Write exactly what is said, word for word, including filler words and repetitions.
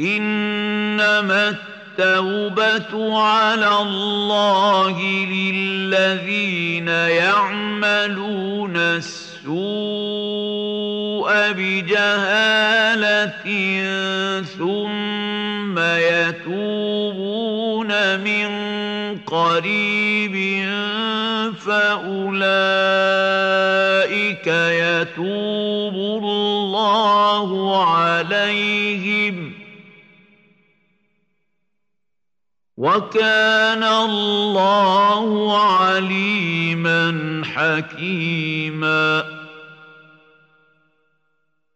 إنما التوبة على الله للذين يعملون السوء بجهالة ثم يتوبون من قريب فأولئك يتوب الله عليهم وكان الله عليما حكيما.